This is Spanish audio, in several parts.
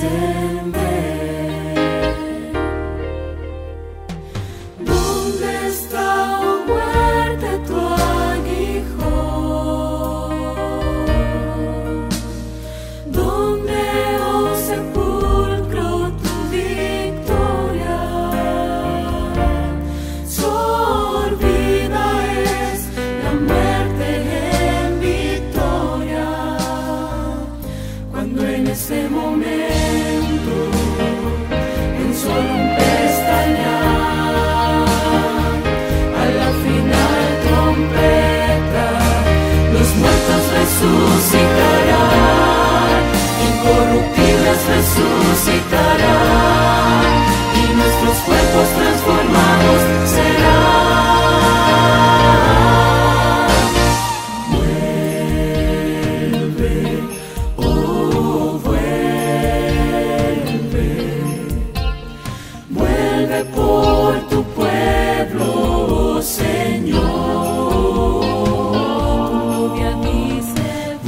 dicen ven. ¿Dónde está, oh muerte, tu aguijón? ¿Dónde, oh sepulcro, tu victoria? Sorbida es la muerte en victoria, cuando en ese momento, en solo un pestañear, a la final trompeta, los muertos resucitarán, incorruptibles resucitarán, y nuestros cuerpos transformados serán. Vuelve, oh vuelve, vuelve por tu pueblo, oh Señor. Tu novia dice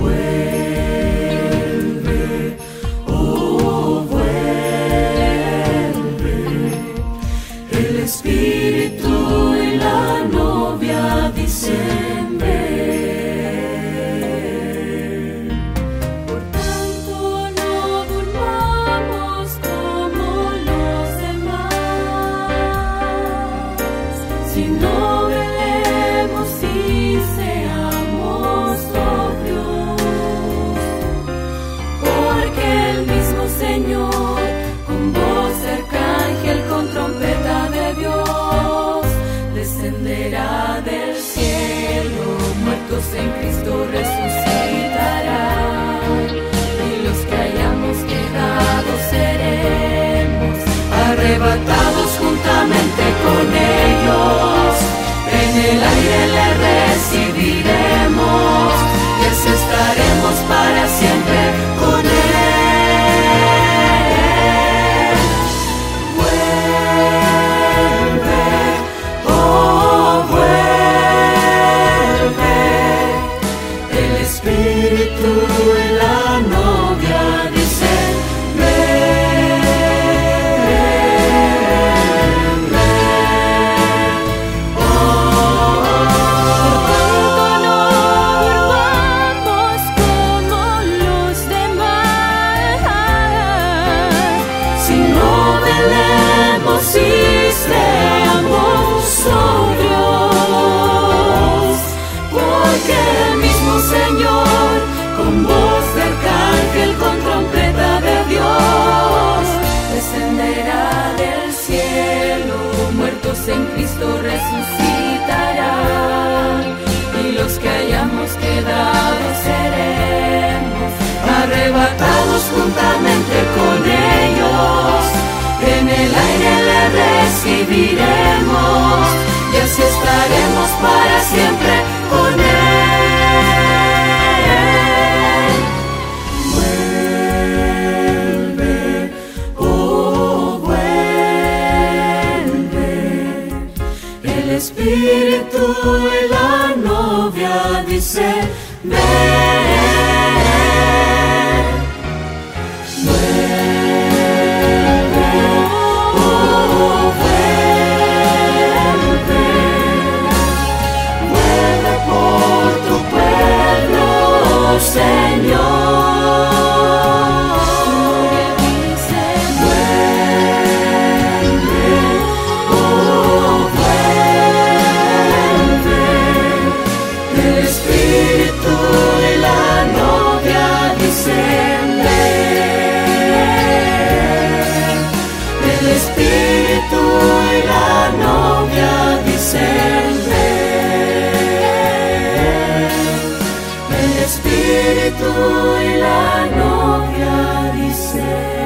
vuelve, oh vuelve. El Espíritu y la novia dicen ven. Por tanto no durmamos como los demás, sino velemos y seamos sobrios, porque el mismo Señor, con voz de arcángel, con trompeta de Dios, descenderá del cielo, muertos en Cristo resucitarán, y los que hayamos quedado seremos arrebatados juntamente con ellos, en el aire le recibiremos, y así estaremos para siempre con él. Vuelve, oh vuelve, el Espíritu y la novia dicen ven, ven, oh, por tanto no durmamos como los demás, sino velemos y seamos sobrios, porque el mismo Señor, con voz de arcángel, con trompeta de Dios, descenderá del cielo, muertos en Cristo resucitarán, y los que hayamos quedado seremos arrebatados juntamente con ellos, en el aire le recibiremos, y así estaremos para siempre con él. Vuelve, oh vuelve, el Espíritu y la novia dicen ven. Vuelve, oh vuelve, vuelve por tu pueblo, oh Señor. Dice vuelve, oh vuelve, el Espíritu y la novia dicen ven. El Espíritu y la novia dicen ven. El Espíritu y la novia dicen